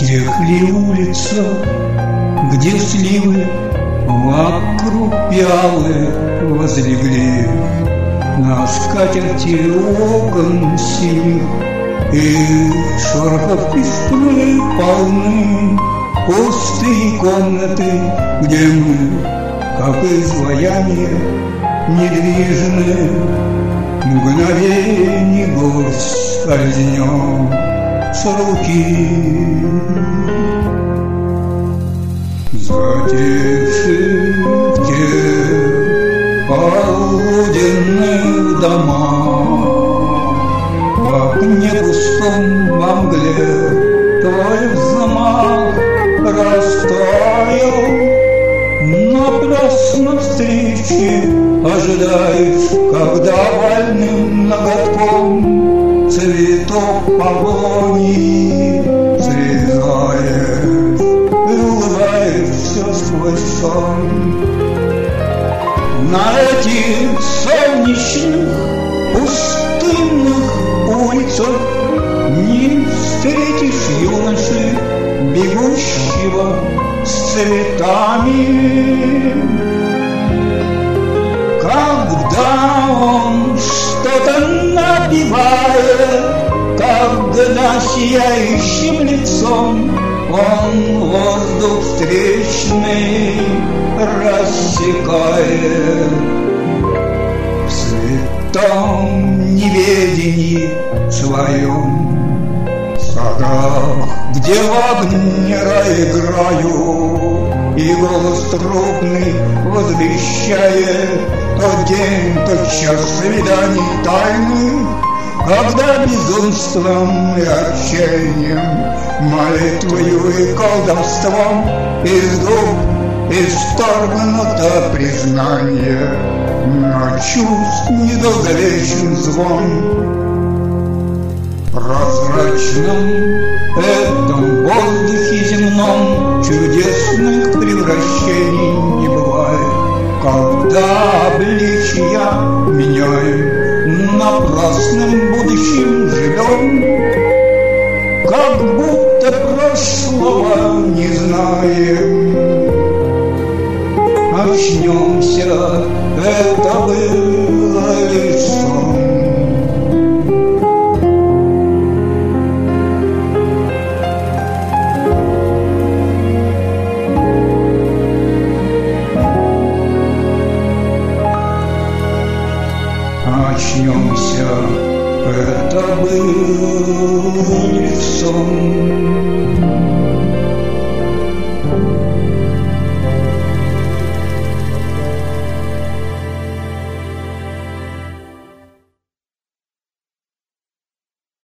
тех ли улицах, где сливы вокруг пиалы возлегли, на скатерти окон синих и шорохов листвы полны пустые комнаты, где мы, как изваяние, недвижны. Мгновенье гость скользнем с руки. Затихшие в тех полуденных домах, в окне пустом во мгле твой взмах растаял, напрасно встречи ожидаешь, когда вольным ноготком цветок погони срезаешь и улыбаешься сквозь сон. На этих солнечных пустынных улицах не встретишь юноши, бегущего с цветами. Когда он что-то напевает, когда сияющим лицом он воздух встречный рассекает, в святом неведении своем, в садах, где Вагнера играю, и голос трубный возвещает тот день, тот час свиданий тайных, когда безумством и отчаянием, молитвою и колдовством из губ исторгнуто признание, но чувств недолговечен звон. В прозрачном этом воздухе земном чудесных превращений не бывает, когда обличия меняем, напрасным будущим живем, как будто прошлого не знаем. Очнемся, это было лишь сон. Очнемся.